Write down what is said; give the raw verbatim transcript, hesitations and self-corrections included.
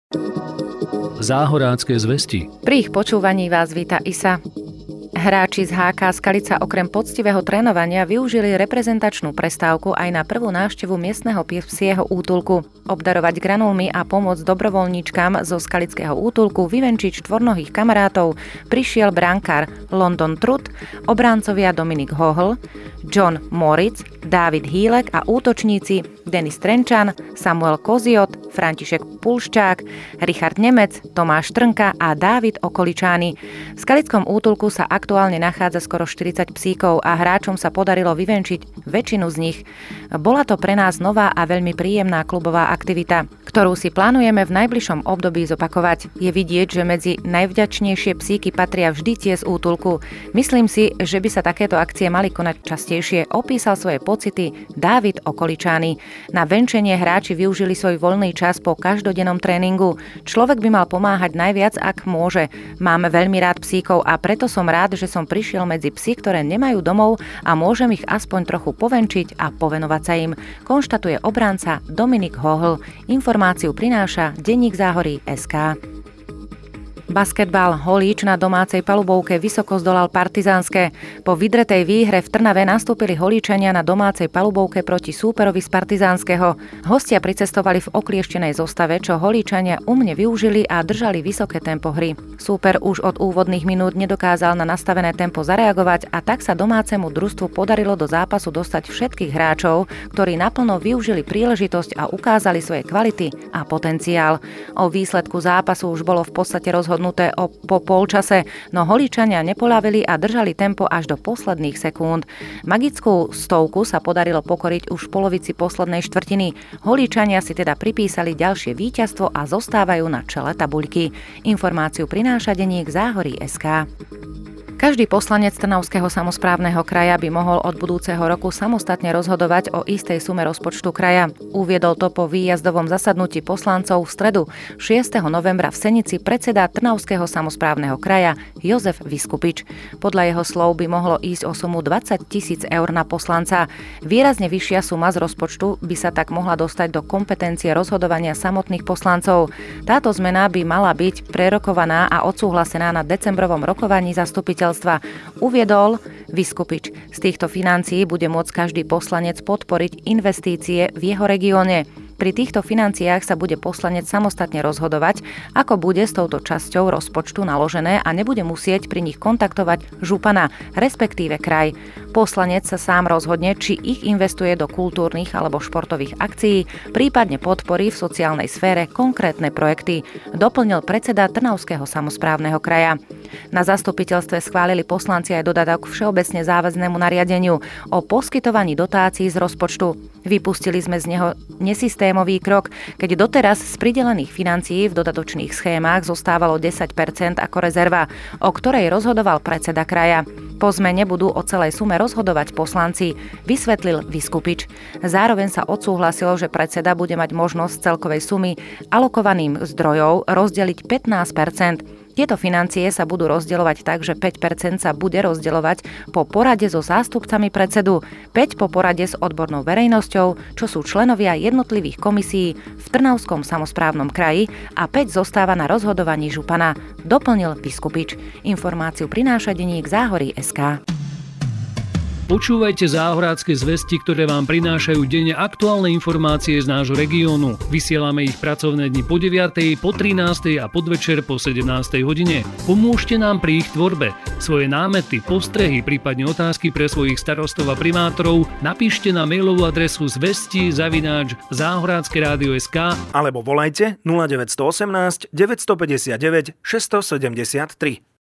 Záhorácké zvesti. Pri ich počúvaní vás víta Isa. Hráči z há ká Skalica okrem poctivého trénovania využili reprezentačnú prestávku aj na prvú návštevu miestneho psieho útulku. Obdarovať granulmi a pomôcť dobrovoľníčkam zo skalického útulku vyvenčiť štvornohých kamarátov prišiel brankár London Trut, obráncovia Dominik Hohl, John Moritz, Dávid Hýlek a útočníci Denis Trenčan, Samuel Koziot, František Pulščák, Richard Nemec, Tomáš Trnka a Dávid Okoličány. V skalickom útulku sa aktuálne nachádza skoro štyridsať psíkov a hráčom sa podarilo vyvenčiť väčšinu z nich. Bola to pre nás nová a veľmi príjemná klubová aktivita, ktorú si plánujeme v najbližšom období zopakovať. Je vidieť, že medzi najvďačnejšie psíky patria vždy tie z útulku. Myslím si, že by sa takéto akcie mali konať častejšie, opísal svoje pocity Dávid Okoličány. Na venčenie hráči využili svoj voľný čas po každodennom tréningu. Človek by mal pomáhať najviac, ak môže. Máme veľmi rád psíkov a preto som rád, že som prišiel medzi psí, ktoré nemajú domov a môžem ich aspoň trochu povenčiť a povenovať sa im, konštatuje obránca Dominik Hohl. Informáciu prináša denník Záhorí bodka es ká. Basketbal Holíč na domácej palubovke vysoko zdolal Partizánske. Po vydretej výhre v Trnave nastúpili Holíčania na domácej palubovke proti súperovi z Partizánskeho. Hostia pricestovali v oklieštenej zostave, čo Holíčania umne využili a držali vysoké tempo hry. Súper už od úvodných minút nedokázal na nastavené tempo zareagovať a tak sa domácemu družstvu podarilo do zápasu dostať všetkých hráčov, ktorí naplno využili príležitosť a ukázali svoje kvality a potenciál. O výsledku zápasu už bolo v podstate rozhodnuté o po polčase, no Holíčania nepoľavili a držali tempo až do posledných sekúnd. Magickú stovku sa podarilo pokoriť už v polovici poslednej štvrtiny. Holíčania si teda pripísali ďalšie víťazstvo a zostávajú na čele tabuľky. Informáciu prináša denník Záhorí bodka es ká. Každý poslanec Trnavského samosprávneho kraja by mohol od budúceho roku samostatne rozhodovať o istej sume rozpočtu kraja. Uviedol to po výjazdovom zasadnutí poslancov v stredu šiesteho novembra v Senici predseda Trnavského samosprávneho kraja Jozef Viskupič. Podľa jeho slov by mohlo ísť o sumu dvadsať tisíc eur na poslanca. Výrazne vyššia suma z rozpočtu by sa tak mohla dostať do kompetencie rozhodovania samotných poslancov. Táto zmena by mala byť prerokovaná a odsúhlasená na decembrovom rokovaní zastupiteľstva, uviedol Viskupič. Z týchto financií bude môcť každý poslanec podporiť investície v jeho regióne. Pri týchto financiách sa bude poslanec samostatne rozhodovať, ako bude s touto časťou rozpočtu naložené a nebude musieť pri nich kontaktovať župana, respektíve kraj. Poslanec sa sám rozhodne, či ich investuje do kultúrnych alebo športových akcií, prípadne podporí v sociálnej sfére konkrétne projekty, doplnil predseda Trnavského samosprávneho kraja. Na zastupiteľstve schválili poslanci aj dodatok k všeobecne záväznému nariadeniu o poskytovaní dotácií z rozpočtu. Vypustili sme z neho nesystémový krok, keď doteraz z pridelených financií v dodatočných schémach zostávalo desať percent ako rezerva, o ktorej rozhodoval predseda kraja. Po zmene budú o celej sume rozhodovať poslanci, vysvetlil Viskupič. Zároveň sa odsúhlasilo, že predseda bude mať možnosť celkovej sumy alokovaným zdrojov rozdeliť pätnásť percent. Tieto financie sa budú rozdeľovať tak, že päť percent sa bude rozdeľovať po porade so zástupcami predsedu, päť percent po porade s odbornou verejnosťou, čo sú členovia jednotlivých komisií v Trnavskom samosprávnom kraji a päť percent zostáva na rozhodovaní župana, doplnil Viskupič. Informáciu prináša denník Záhorí bodka es ká. Počúvajte záhorácké zvesti, ktoré vám prinášajú denne aktuálne informácie z nášho regiónu. Vysielame ich pracovné dni po deviatej, po trinástej a podvečer po sedemnástej hodine. Pomôžte nám pri ich tvorbe. Svoje námety, postrehy, prípadne otázky pre svojich starostov a primátorov napíšte na mailovú adresu zvesti zavináč záhorácké rádio bodka es ká alebo volajte nula deväť jedna osem deväť päť deväť šesť sedem tri.